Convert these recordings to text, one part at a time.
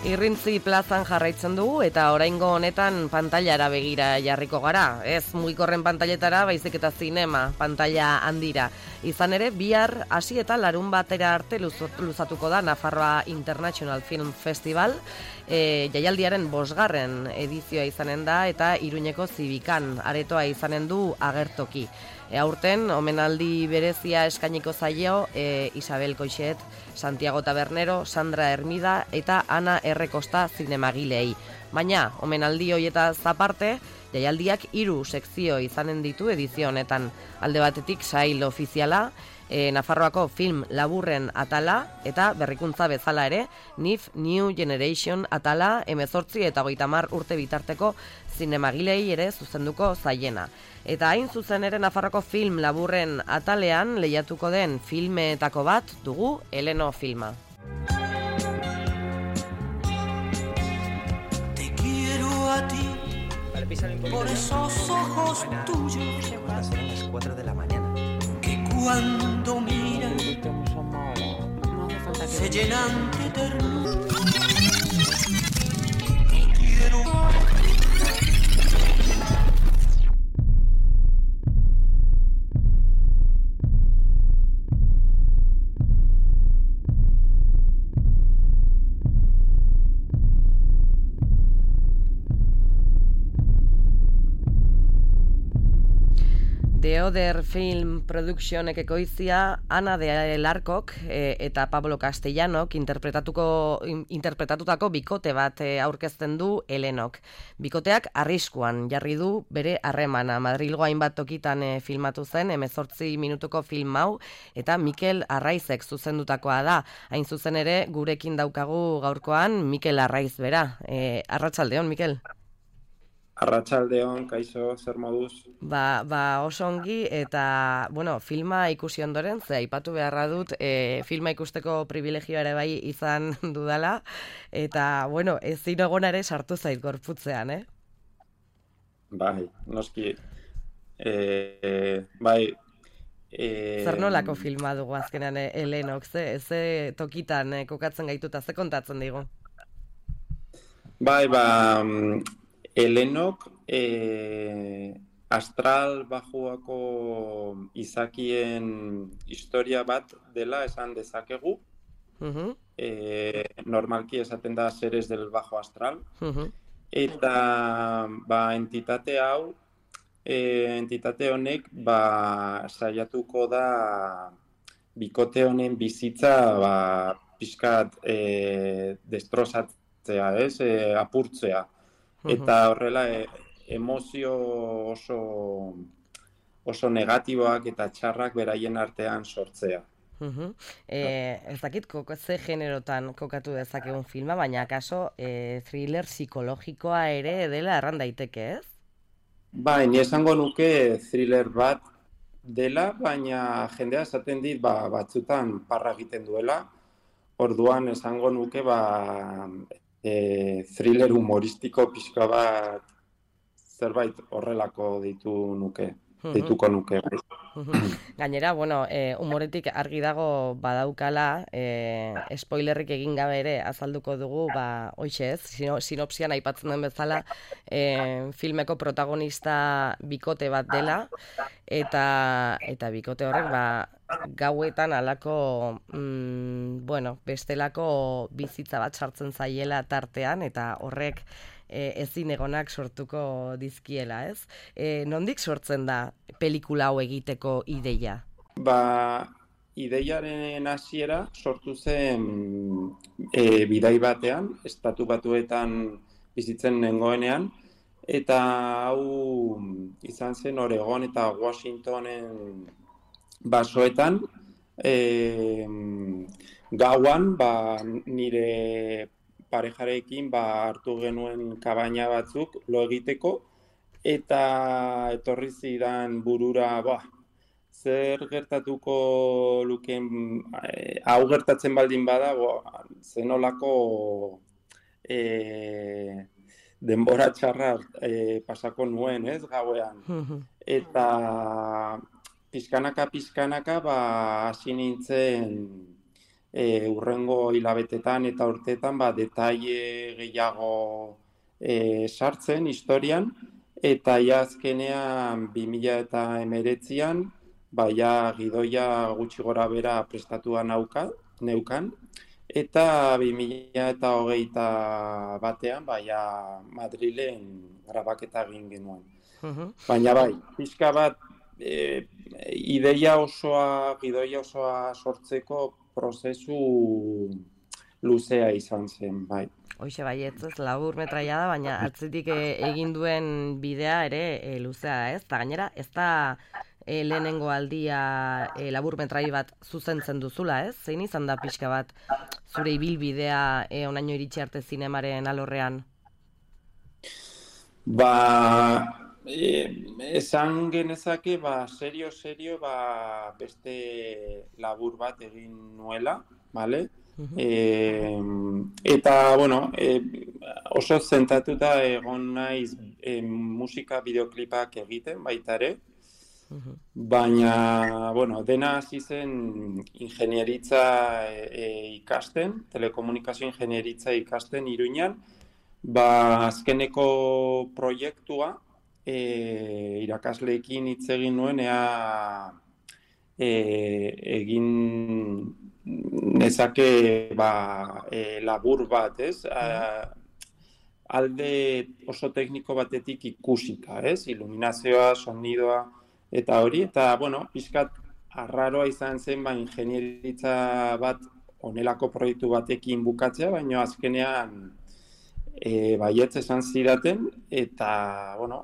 Irrintzi plazan jarraitzen dugu eta oraingo honetan pantailara begira jarriko gara. Ez mugikorren pantailetara, baizik eta zinema pantaila handira. Izan ere, bihar hasi eta larun batera arte luzatuko da Nafarroa International Film Festival. Jaialdiaren 5. edizioa izanen da eta Iruñeko Zibikan aretoa izanen du agertoki. Aurten, omenaldi berezia eskainiko zaio Isabel Coixet, Santiago Tabernero, Sandra Hermida eta Ana R. Costa zinemagilei. Baina, omenaldi hoietaz aparte, jaialdiak 3 sekzio izanen ditu edizio honetan. Alde batetik sail ofiziala, Nafarroako film laburren atala eta berrikuntza bezala ere, NIF New Generation atala 18 eta 30 urte bitarteko zinemagilei ere zuzenduko zaiena. Eta hain zuzen ere Nafarroako film laburren atalean lehiatuko den filmeetako bat dugu Eleno filma. Te quiero a ti, por esos ojos tuyos, serán las 4 de la mañana. que cuando miran se llenan de ternura. Te quiero. The Other Film Productionek ekoizia Ana de Larkok eta Pablo Castellanok interpretatutako bikote bat aurkezten du Elenok. Bikoteak arriskuan jarri du bere harremana. Madrilgo hainbat tokitan filmatu zen 18 minutuko film hau eta Mikel Arraizek zuzendutakoa da. Hain zuzen ere gurekin daukagu gaurkoan Mikel Arraiz bera. Arratsaldeon, Mikel. Arratsaldeon, kaixo, zer moduz? Ba oso ongi eta, filma ikusi ondoren, ze aipatu beharra dut, filma ikusteko privilegioa ere bai izan dudala, eta, ezin egona ere sartu zait gorputzean, Bai, noski, bai... Zer nolako filma dugu azkenean Elenok, ze tokitan kokatzen gaituta, ze kontatzen digu? Bai, Elenok astral bajuako izakien historia bat dela esan dezakegu. Normalki esaten da seres del bajo astral. Eta entitate hau, entitate honek saiatuko da bikote honen bizitza pixkat destrozatzea, apurtzea. Eta horrela emozio oso negatiboak eta txarrak beraien artean sortzea. Ez dakit ze generotan kokatu dezakegun filma, baina akaso thriller psikologikoa ere dela erran daiteke, ez? Bai, ni esango nuke thriller bat dela, baina jendea esaten dit batzutan parra egiten duela. Orduan esango nuke thriller humoristiko pixka bat zerbait horrelako deituko nuke. Gainera, humoretik argi dago badaukala, spoilerrik egin gabe ere azalduko dugu, hoxe ez, sinopsian aipatzen den bezala, filmeko protagonista bikote bat dela, eta bikote horrek, gauetan alako, bestelako bizitza bat sartzen zaiela tartean, eta horrek ezin egonak sortuko dizkiela, ez? Nondik sortzen da pelikula hau egiteko ideia? Ideiaren hasiera sortu zen bidai batean, Estatu Batuetan bizitzen nengoenean, eta hau izan zen Oregon eta Washingtonen basoetan, gauan nire parejarekin hartu genuen kabaina batzuk lo egiteko, eta etorri zidan burura, zer gertatuko lukeen, hau gertatzen baldin bada, zenolako denbora txarra pasako nuen, ez, gauean. Eta pizkanaka hasi nintzen urrengo hilabetetan eta urteetan detaile gehiago sartzen historian, eta ja azkenean 2019an ja gidoia gutxi gora bera prestatua neukan, eta 2021 batean ja Madrilen grabaketa egin genuen. Baina bai, pixka bat gidoia osoa sortzeko prozesu luzea izan zen, bai. Hoxe baietz, ez labur metraia da, baina atzetik egin duen bidea ere luzea, ez? Eta gainera, ez da lehenengo aldia labur metrai bat zuzentzen duzula, ez? Zein izan da pixka bat zure ibilbidea onaino iritsi arte zinemaren alorrean? Esan genezake, serio, beste labur bat egin nuela, bale? Eta, bueno, oso zentratuta egon naiz musika bideoklipak egiten baita ere, baina, bueno, dena hasi zen ingenieritza ikasten, telekomunikazio ingenieritza ikasten Iruñan, azkeneko proiektua irakasleekin hitz egin nuen, egin nezake labur bat, ez? Alde oso tekniko batetik ikusika, ez? Iluminazioa, sonidoa eta hori, eta, bueno, pixkat arraroa izan zen ingenieritza bat onelako proiektu batekin bukatzea, baina azkenean baietz esan zidaten, eta, bueno,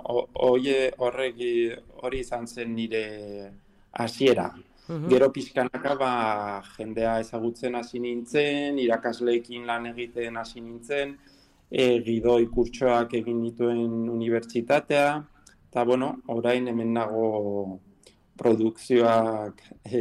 hori izan zen nire hasiera. Gero pixkanaka jendea ezagutzen hasi nintzen, irakasleekin lan egiten hasi nintzen, gidoi kurtsoak egin dituen unibertsitatea, eta, bueno, orain hemen nago produkzioak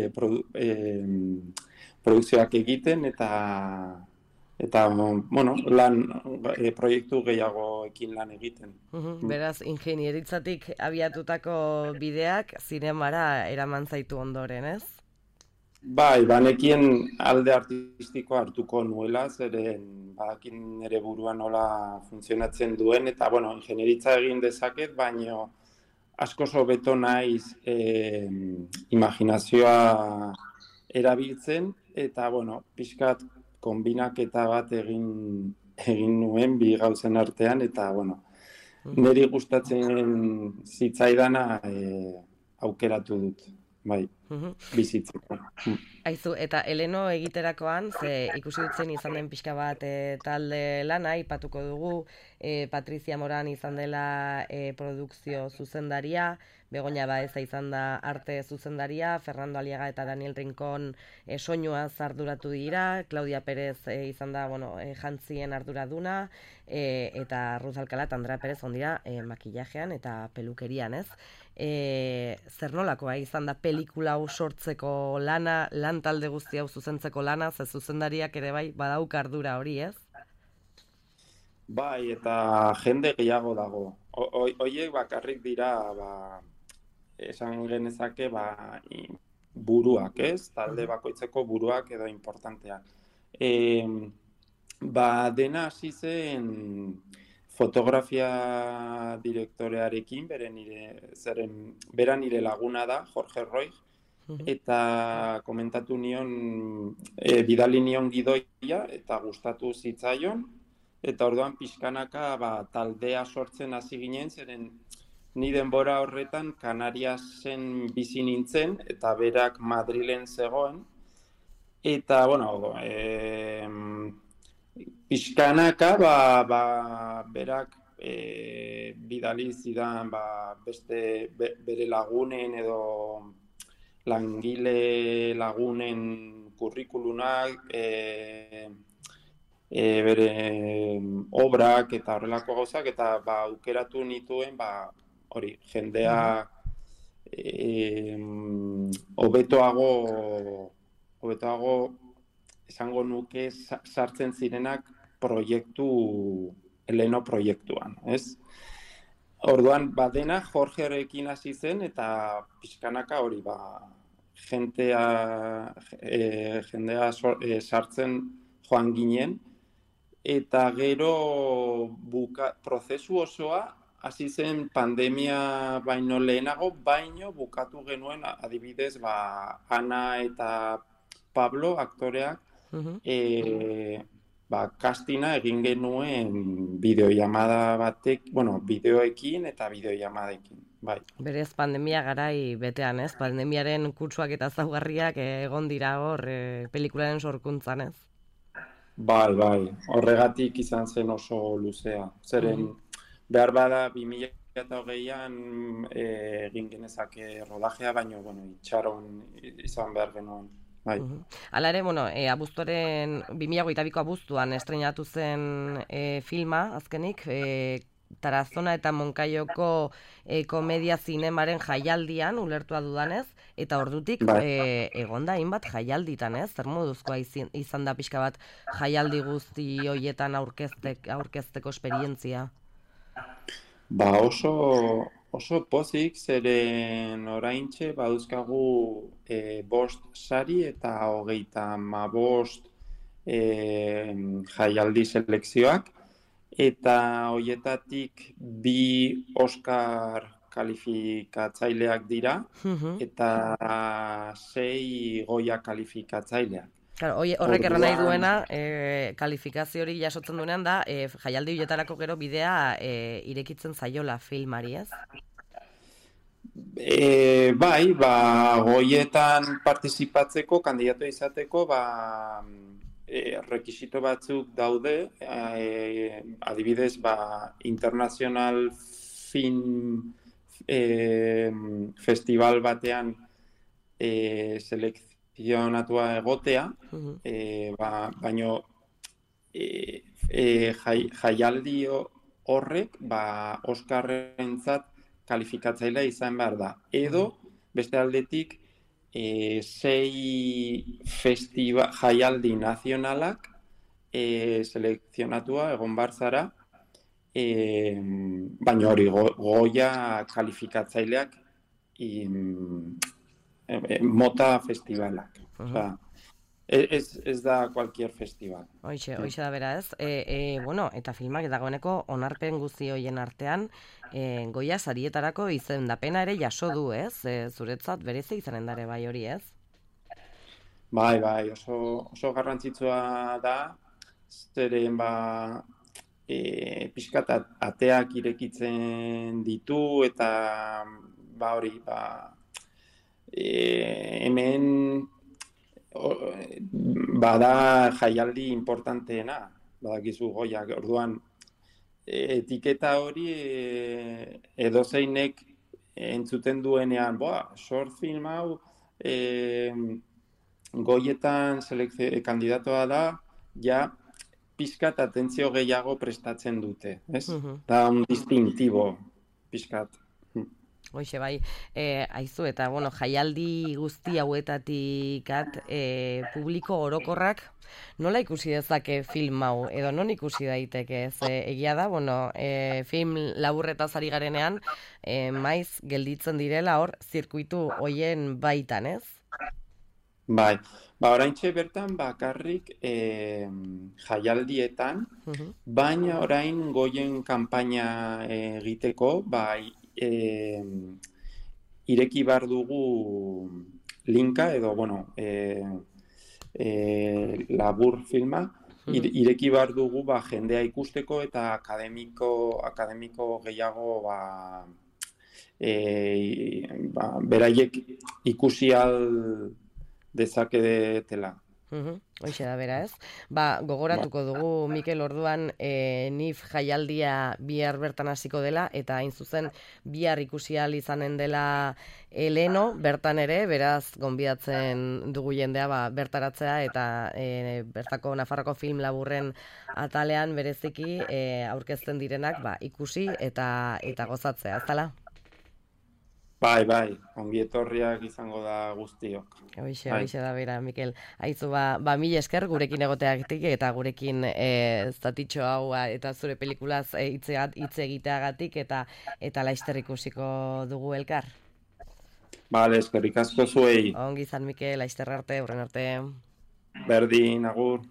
egiten, eta bueno, proiektu gehiagoekin lan egiten. Beraz, ingenieritzatik abiatutako bideak zinemara eraman zaitu ondoren, ez? Bai, banekien alde artistikoa hartuko nuela, zeren badakin nire buruan nola funtzionatzen duen, eta, bueno, ingenieritza egin dezaket, baino asko hobeto naiz imaginazioa erabiltzen, eta, bueno, pixkat konbinaketa bat egin nuen bi gauzen artean, eta, bueno, niri gustatzen zitzaidana aukeratu dut, bai, bizitzeko. Aizu, eta Eleno egiterakoan, ze ikusi dutzen izan den pixka bat talde lana, aipatuko dugu, Patricia Moran izan dela produkzio zuzendaria, Begoña Baeza izan da arte zuzendaria, Fernando Aliaga eta Daniel Rincón soinuaz arduratu dira, Claudia Pérez izan da, bueno, jantzien arduraduna, eta Ruz Alcalá eta Andrea Pérez ondira makillajean eta pelukerian, ez? Zer nolakoa izan da pelikula hau sortzeko lana, lan talde guzti hau zuzentzeko lana, ze zuzendariak ere bai badauk ardura hori, ez? Bai, eta jende gehiago dago. Hoiek bakarrik dira, esan genezake, buruak, ez? Talde bakoitzeko buruak edo importanteak. Dena hasi zen fotografia direktorearekin, bera nire laguna da, Jorge Roig, eta komentatu nion, bidali nion gidoia, eta gustatu zitzaion, eta orduan pixkanaka taldea sortzen hasi ginen, zeren ni denbora horretan Kanariasen bizi nintzen, eta berak Madrilen zegoen, eta, bueno, pixkanaka berak bidali zidan beste bere lagunen edo langile lagunen kurrikulunak, bere obrak eta horrelako gauzak, eta aukeratu nituen hori, jendea hobetoago esango nuke sartzen zirenak Eleno proiektuan, ez? Orduan, dena Jorgerekin hasi zen, eta pixkanaka hori jendea sartzen joan ginen, eta gero prozesu osoa hasi zen pandemia baino lehenago, baino bukatu genuen adibidez Ana eta Pablo aktoreak castina egin genuen bideoekin eta bideollamadekin. Bai. Berez pandemia garai betean, ez? Pandemiaren kutsuak eta ezaugarriak egon dira hor pelikularen sorkuntzan, ez? Bai. Horregatik izan zen oso luzea. Zeren behar bada 2020an egin genezake rodajea, baina itxaron izan behar genuen. Bai. Hala ere, 2022ko abuztuan estreinatu zen filma, azkenik, Tarazona eta Moncaioko komedia zinemaren jaialdian, ulertua dudanez, eta ordutik egonda hainbat jaialditan, ez? Zer moduzkoa izan da pixka bat jaialdi guzti hoietan aurkezteko esperientzia? Oso pozik, zeren oraintxe baduzkagu 5 sari eta 35 jaialdi selekzioak, eta hoietatik 2 Oscar kalifikatzaileak dira, eta 6 Goya kalifikatzaileak. Horrek erran nahi duena, kalifikazio hori jasotzen duenean da, jaialdi horietarako gero bidea irekitzen zaiola filmari, ez? Goietan partizipatzeko, kandidatu izateko, rekisito batzuk daude, adibidez, International Film Festival batean selekzionatua egotea, baino jaialdi horrek Oscarrentzat kalifikatzailea izan behar da. Edo, beste aldetik, 6 jaialdi nazionalak selekzionatua egon barzara, baina hori Goya kalifikatzaileak mota festivalak. Ez da cualquier festival. Hoixe da bera, ez? Eta filmak dagoeneko onarpen guzti hoien artean, Goya sarietarako izendapena ere jaso du, ez? Zuretzat berezi izanen dare bai hori, ez? Bai, oso garrantzitsua da, zeren pixkat ateak irekitzen ditu, eta hemen bada jaialdi importanteena, badakizu Goya, orduan etiketa hori edozeinek entzuten duenean, short film hau Goyetan kandidatoa da, ja pixkat atentzio gehiago prestatzen dute, ez? Da un distintibo pixkat. Hoixe bai, aizu eta jaialdi guzti hauetatik publiko orokorrak nola ikusi dezake film hau, edo non ikusi daiteke, ez? Egia da, film laburretaz ari garenean, maiz gelditzen direla hor zirkuitu hoien baitan, ez? Bai, oraintxe bertan bakarrik jaialdietan, baina orain Goyen kanpaina egiteko, ireki behar dugu linka edo, labur filma, ireki behar dugu jendea ikusteko eta akademiko gehiago beraiek ikusi al dezaketela. Hoixe da bera, ez? Gogoratuko dugu, Mikel, orduan NIF jaialdia bihar bertan hasiko dela, eta hain zuzen bihar ikusi ahal izanen dela Eleno, bertan ere, beraz, gonbidatzen dugu jendea bertaratzea, eta bertako Nafarroko film laburren atalean bereziki aurkezten direnak ikusi eta gozatzea, ez dela? Bai, ongi etorriak izango da guztiok. Hoixe da bera, Mikel. Aizu, mila esker gurekin egoteagatik eta gurekin zatitxo hau eta zure pelikulaz hitz egiteagatik eta laizter ikusiko dugu elkar. Bale, eskerrik asko zuei. Ongi izan, Mikel, laizter arte, horren arte. Berdin, agur.